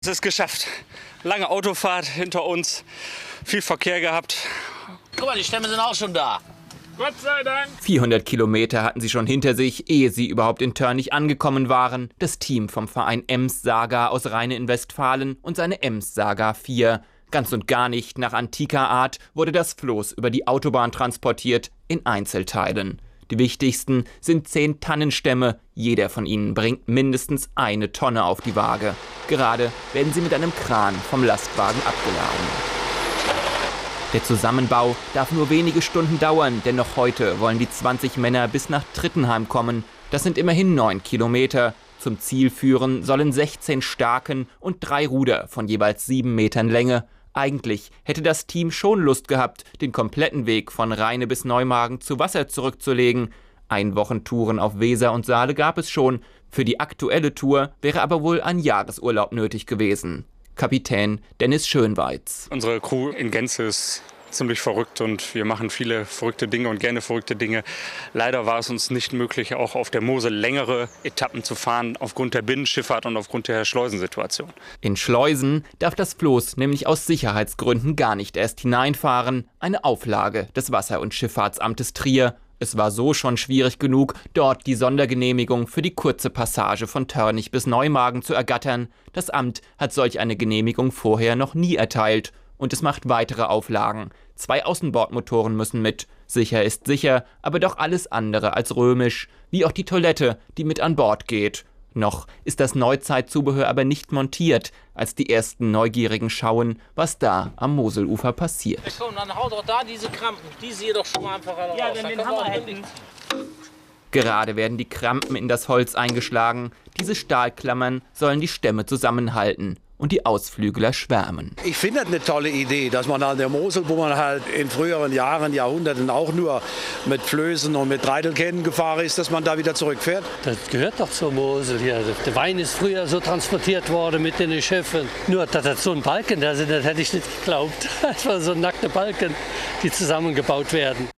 Es ist geschafft. Lange Autofahrt hinter uns, viel Verkehr gehabt. Guck mal, die Stämme sind auch schon da. Gott sei Dank. 400 Kilometer hatten sie schon hinter sich, ehe sie überhaupt in Törnich angekommen waren. Das Team vom Verein Ems Saga aus Rheine in Westfalen und seine Ems Saga 4. Ganz und gar nicht nach antiker Art wurde das Floß über die Autobahn transportiert, in Einzelteilen. Die wichtigsten sind 10 Tannenstämme. Jeder von ihnen bringt mindestens 1 Tonne auf die Waage. Gerade werden sie mit einem Kran vom Lastwagen abgeladen. Der Zusammenbau darf nur wenige Stunden dauern, denn noch heute wollen die 20 Männer bis nach Trittenheim kommen. Das sind immerhin 9 Kilometer. Zum Ziel führen sollen 16 Staken und 3 Ruder von jeweils 7 Metern Länge. Eigentlich hätte das Team schon Lust gehabt, den kompletten Weg von Rheine bis Neumagen zu Wasser zurückzulegen. Einwochentouren auf Weser und Saale gab es schon. Für die aktuelle Tour wäre aber wohl ein Jahresurlaub nötig gewesen. Kapitän Dennis Schönweiz. Unsere Crew in Gänze ist ziemlich verrückt und wir machen viele verrückte Dinge und gerne verrückte Dinge. Leider war es uns nicht möglich, auch auf der Mosel längere Etappen zu fahren, aufgrund der Binnenschifffahrt und aufgrund der Schleusensituation. In Schleusen darf das Floß nämlich aus Sicherheitsgründen gar nicht erst hineinfahren. Eine Auflage des Wasser- und Schifffahrtsamtes Trier. Es war so schon schwierig genug, dort die Sondergenehmigung für die kurze Passage von Törnich bis Neumagen zu ergattern. Das Amt hat solch eine Genehmigung vorher noch nie erteilt. Und es macht weitere Auflagen. 2 Außenbordmotoren müssen mit. Sicher ist sicher, aber doch alles andere als römisch. Wie auch die Toilette, die mit an Bord geht. Noch ist das Neuzeitzubehör aber nicht montiert, als die ersten Neugierigen schauen, was da am Moselufer passiert. Ja, komm, dann hau doch da diese Krampen. Die sehe doch schon mal einfach raus. Ja, wenn den Hammer hätten. Gerade werden die Krampen in das Holz eingeschlagen. Diese Stahlklammern sollen die Stämme zusammenhalten. Und die Ausflügler schwärmen. Ich finde das eine tolle Idee, dass man an der Mosel, wo man halt in früheren Jahren, Jahrhunderten auch nur mit Flößen und mit Treidelkähnen gefahren ist, dass man da wieder zurückfährt. Das gehört doch zur Mosel hier. Der Wein ist früher so transportiert worden mit den Schiffen. Nur, dass das so ein Balken da sind, das hätte ich nicht geglaubt. Das war so nackte Balken, die zusammengebaut werden.